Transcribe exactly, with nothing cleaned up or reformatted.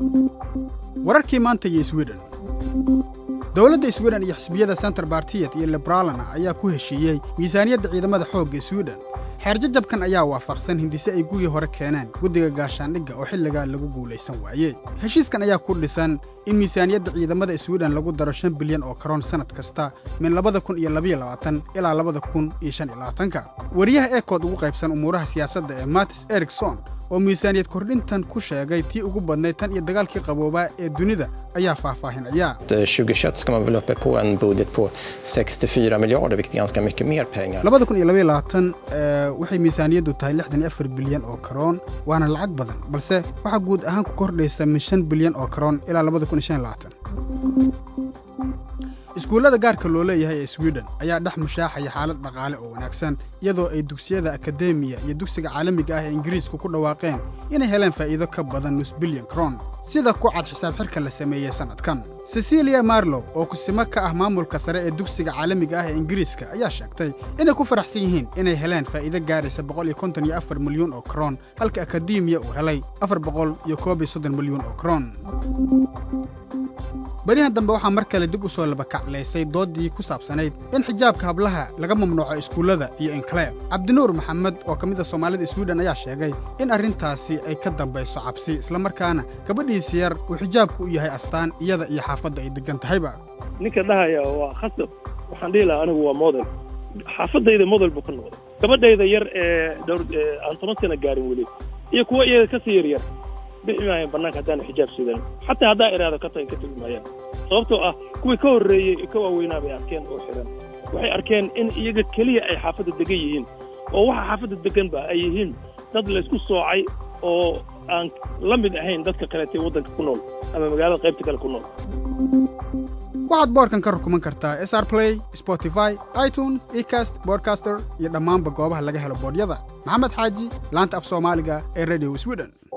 wararkii maanta iyo Sweden dawladda Sweden iyo xisbiyada Center Party iyo Liberalna ayaa ku heshiiyay miisaaniyadda ciidamada xoogga Sweden xeerjajabkan ayaa waafaqsan hindise ay gugii hore keeneen guddiga gaashaandhigga oo xilliga lagu guuleysan waayay heshiiskan ayaa ku dhisan in miisaaniyadda ciidamada Sweden lagu daro shan bilyan oo karoon sanad kasta min labada kun iyo laba iyo labaatan ilaa labada kun iyo shan iyo labaatan wariyaha Eekod ugu qaybsan umuuraha siyaasadda ee Mats Eriksson oo miisaaniyad kordhintan ku sheegay tii ugu badnayd tan iyo dagaalkii qaboobaa ee dunida ayaa faahfaahinaya tjugohundratjugoett ska man väl uppe på en budget på sextiofyra miljarder vilket är ganska mycket mer pengar. labada kun iyo laba iyo labaatan waxay miisaaniyaddu tahay lixdan iyo afar bilyan oo karoon waana lacag badan balse waxa guud ahaan ku kordhaysa min shan bilyan oo karoon ilaa labada kun iyo shan iyo labaatan iskuulada gaarka loo leeyahay ee Sweden ayaa dhex mushaaxaya xaalad dhaqaale oo wanaagsan iyadoo ay dugsiyada akademiya iyo dugsiga caalamiga ah ee Ingiriisku ku dhawaaqeen inay heleen faa'iido ka badan nus bilyan karoon sida ku cad xisaab xirka la sameeyay sanadkan Cecilia Marlow oo ku sima ka ah maamulka sare ee dugsiga caalamiga ah ee Ingiriiska ayaa sheegtay inay ku faraxsan yihiin inay heleen faa'iido gaaraysa boqol iyo konton iyo afar milyan oo karoon halka akademiya uu helay afar boqol iyo koob iyo soddon milyan oo karoon barihan dambe waxaa mar kale dib u soo laba kacleysay doodii ku saabsanayd in xijaabka hablaha laga mamnuuco iskuulada iyo enclave Cabdinuur Maxamed oo kamid ah Soomaalida Sweden ayaa sheegay in arrintaasi ay ka dambayso cabsi isla markaana gabadhiisa yar uu xijaabku u yahay astaan iyada iyo xaafadda ay degan tahayba ninka dhahaya waa khasab waxaan dhihi lahaa anigu waa model xaafadayda model buu ka noqday gabadhayda yar ee dhowr aan toban sano gaarin weli iyo kuwa iyaga ka sii yar yar bixinayaan bannaanka haddaan xijaab sidan xataa haddaa iraado ka tahay ka tilmaayaan sababtoo ah kuwii ka horreeyey ka waaweynaa bay arkeen oo xiran waxay arkeen in iyaga keliya ay xaafadda degan yihiin oo waxa xaafadda deganba ay yihiin dad laysku soocay oo aan la mid ahayn dadka kaleetay waddanka ku nool ama magaalada qaybta kale ku nool waxaad boorkan ka rukuman kartaa S R Play, Spotify, iTunes, Acast, Podcaster iyo dhammaanba goobaha laga helo boodyada maxamed xaaji laanta af Soomaaliga ee Radio Sweden.